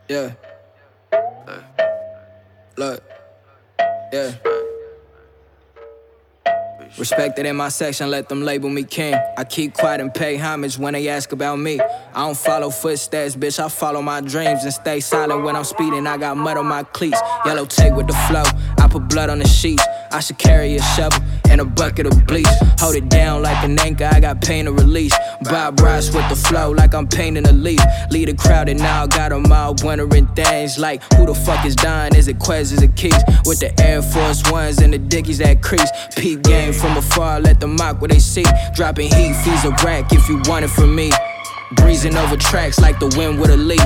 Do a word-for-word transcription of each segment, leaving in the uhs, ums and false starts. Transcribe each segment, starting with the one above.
Yeah. Look. Yeah. Respected in my section, let them label me king. I keep quiet and pay homage when they ask about me. I don't follow footsteps, bitch, I follow my dreams and stay silent when I'm speeding. I got mud on my cleats, yellow tape with the flow. I put blood on the sheets. I should carry a shovel and a bucket of bleach. Hold it down like an anchor, I got pain to release. Bob Ross with the flow like I'm painting a leaf. Lead a crowd and now got them all wondering things like who the fuck is dying? Is it Quez, is it Keys? With the Air Force Ones and the Dickies that crease. Peep game from afar, let them mock what they see. Dropping heat, fees a rack if you want it from me. Breezing over tracks like the wind with a leaf.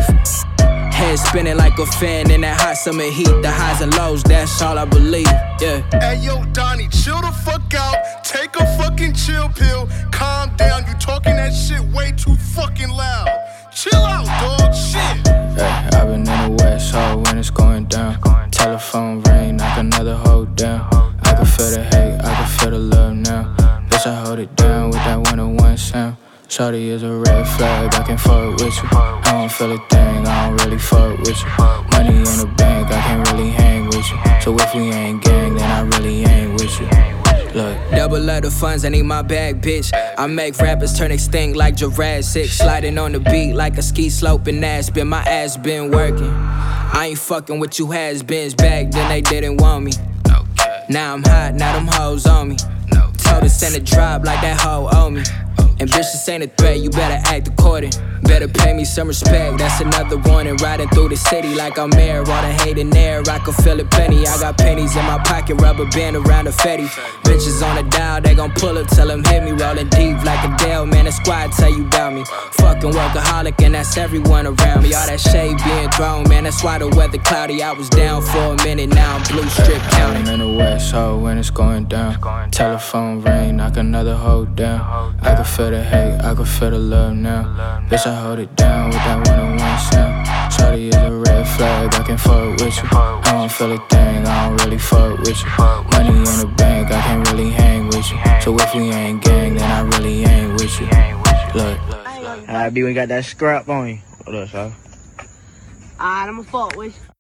Head spinning like a fan in that hot summer heat. The highs and lows, that's all I believe, yeah. Hey yo, Donnie, chill the fuck out. Take a fucking chill pill. Calm down, you talking that shit way too fucking loud. Chill out, dog, shit. Hey, I've been in the west, so when it's going down. Telephone ring, knock another hoe down. I can feel the hate, I can feel the love now. Bitch, I hold it down with that one-on-one sound. Shawty is a red flag, I can fuck with you. I don't feel a thing, I don't really fuck with you. Money in the bank, I can't really hang with you. So if we ain't gang, then I really ain't with you. Look. Double up the funds, I need my bag, bitch. I make rappers turn extinct like Jurassic. Sliding on the beat like a ski slope in Aspen. My ass been working. I ain't fucking with you has-beens. Back then they didn't want me. Now I'm hot, now them hoes on me. Told her send a drop like that hoe owe me. And bitch, this ain't a threat, you better act according. Better pay me some respect, that's another warning. Riding through the city like I'm air, all the hate in there, I can feel it plenty. I got pennies in my pocket, rubber band around the fetty. Bitches on the dial, they gon' pull up, tell them hit me. Rolling deep like a Dale, man, the squad tell you about me. Fucking workaholic, and that's everyone around me. All that shade being thrown, man, that's why the weather cloudy. I was down for a minute, now I'm blue strip counting. I'm in the west, so when it's going down. Telephone ring, knock another hoe down. I can feel the hate, I can feel the love now. Bitch, I hold it down with that one-on-one sound. Shawty is a red flag, I can fuck with you. I don't feel a thing, I don't really fuck with you. Money in the bank, I can't really hang with you. So if we ain't gang, then I really ain't with you. Look. Alright, B, we got that scrap on you. What up, y'all? Alright, I'ma fuck with you.